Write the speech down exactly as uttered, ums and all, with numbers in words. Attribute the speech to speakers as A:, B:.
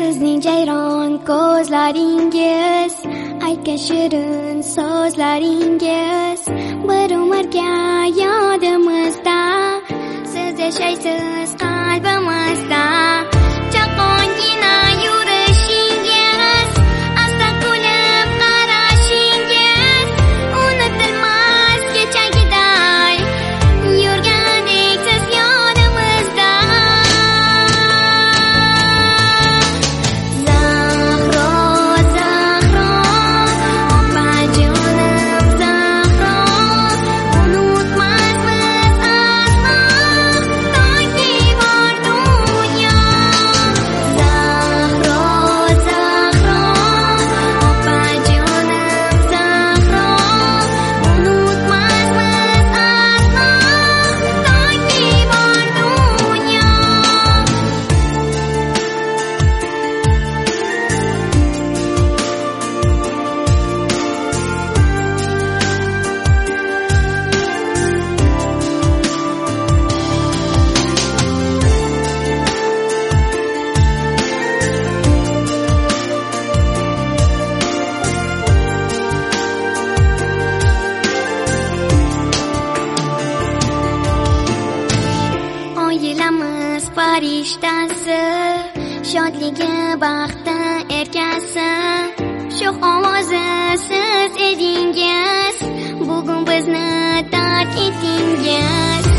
A: Sizning jayron ko'zlaringiz, aytgan shirin so'zlaringiz bir umrga yodimizda. Siz yashaysiz qalbimizda. Chaqongina yurishingiz, asta kulib qarashingiz, unutilmas kechagiday yurgandek siz yonimizda. Zahro, Zahro, opajonim Zahro, unutmasmiz aslo toki bor dunyo. Zahro, Zahro, opajonim Zahro, unutmasmiz aslo toki bor dunyo. Oilamiz farishtasi, shodligi baxti erkasi, sho'x ovozi siz edingiz, bugun bizni tark etdingiz.